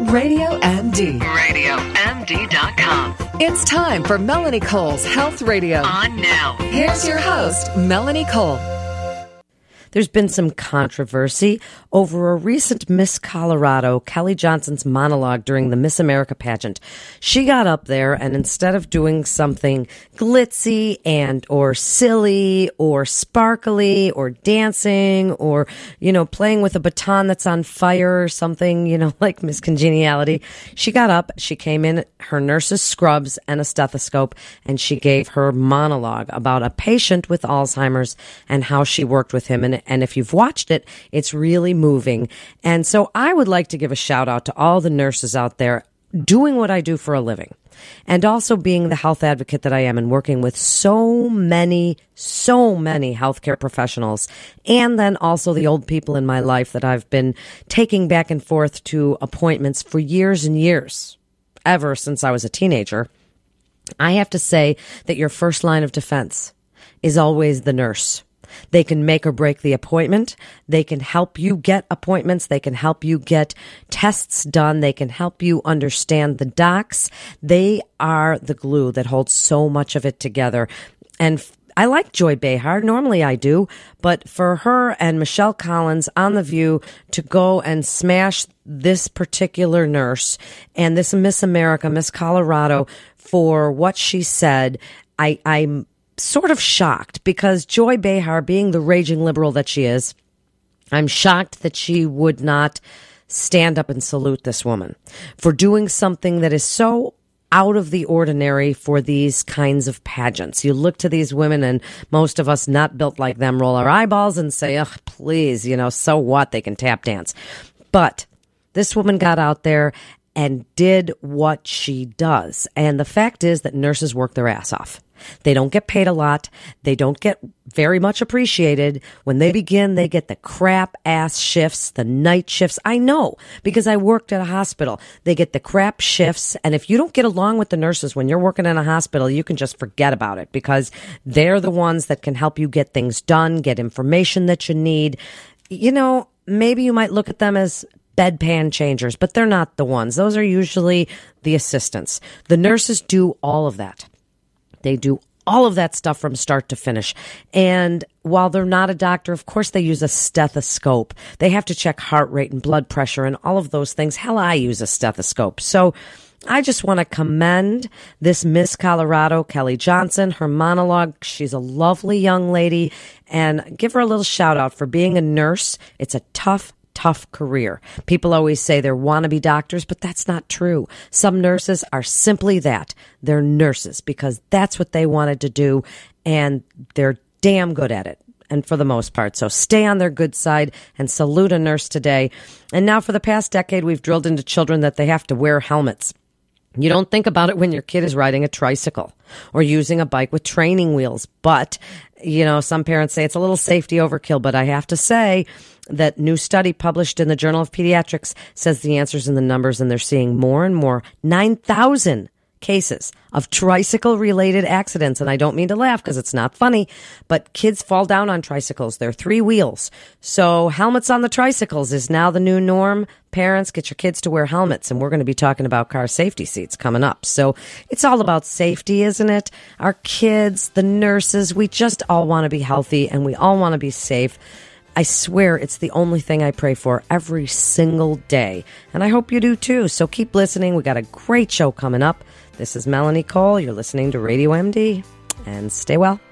Radio MD. RadioMD.com. It's time for Melanie Cole's Health Radio. On now. Here's your host, Melanie Cole. There's been some controversy over a recent Miss Colorado, Kelly Johnson's monologue during the Miss America pageant. She got up there and instead of doing something glitzy and or silly or sparkly or dancing or, playing with a baton that's on fire or something, like Miss Congeniality, she got up, she came in her nurse's scrubs and a stethoscope, and she gave her monologue about a patient with Alzheimer's and how she worked with him. And if you've watched it, it's really moving. And so I would like to give a shout out to all the nurses out there doing what I do for a living, and also being the health advocate that I am and working with so many healthcare professionals, and then also the old people in my life that I've been taking back and forth to appointments for years and years, ever since I was a teenager. I have to say that your first line of defense is always the nurse. They can make or break the appointment. They can help you get appointments. They can help you get tests done. They can help you understand the docs. They are the glue that holds so much of it together. And I like Joy Behar. Normally I do. But for her and Michelle Collins on The View to go and smash this particular nurse and this Miss America, Miss Colorado, for what she said, I'm sort of shocked, because Joy Behar, being the raging liberal that she is, I'm shocked that she would not stand up and salute this woman for doing something that is so out of the ordinary for these kinds of pageants. You look to these women, and most of us not built like them roll our eyeballs and say, ugh, please, so what? They can tap dance. But this woman got out there and did what she does. And the fact is that nurses work their ass off. They don't get paid a lot. They don't get very much appreciated. When they begin, they get the crap ass shifts, the night shifts. I know, because I worked at a hospital. They get the crap shifts. And if you don't get along with the nurses when you're working in a hospital, you can just forget about it, because they're the ones that can help you get things done, get information that you need. Maybe you might look at them as bedpan changers, but they're not the ones. Those are usually the assistants. The nurses do all of that. They do all of that stuff from start to finish. And while they're not a doctor, of course, they use a stethoscope. They have to check heart rate and blood pressure and all of those things. Hell, I use a stethoscope. So I just want to commend this Miss Colorado, Kelly Johnson, her monologue. She's a lovely young lady, and give her a little shout out for being a nurse. It's a tough career. People always say they're wannabe doctors, but that's not true. Some nurses are simply that. They're nurses because that's what they wanted to do, and they're damn good at it, and for the most part. So stay on their good side and salute a nurse today. And now for the past decade, we've drilled into children that they have to wear helmets. You don't think about it when your kid is riding a tricycle or using a bike with training wheels. But, some parents say it's a little safety overkill. But I have to say that new study published in the Journal of Pediatrics says the answer's in the numbers, and they're seeing more and more, 9,000 cases of tricycle-related accidents. And I don't mean to laugh because it's not funny, but kids fall down on tricycles. They're 3 wheels. So helmets on the tricycles is now the new norm. Parents, get your kids to wear helmets. And we're going to be talking about car safety seats coming up. So it's all about safety, isn't it? Our kids, the nurses, we just all want to be healthy, and we all want to be safe. I swear it's the only thing I pray for every single day. And I hope you do too. So keep listening. We got a great show coming up. This is Melanie Cole. You're listening to Radio MD, and stay well.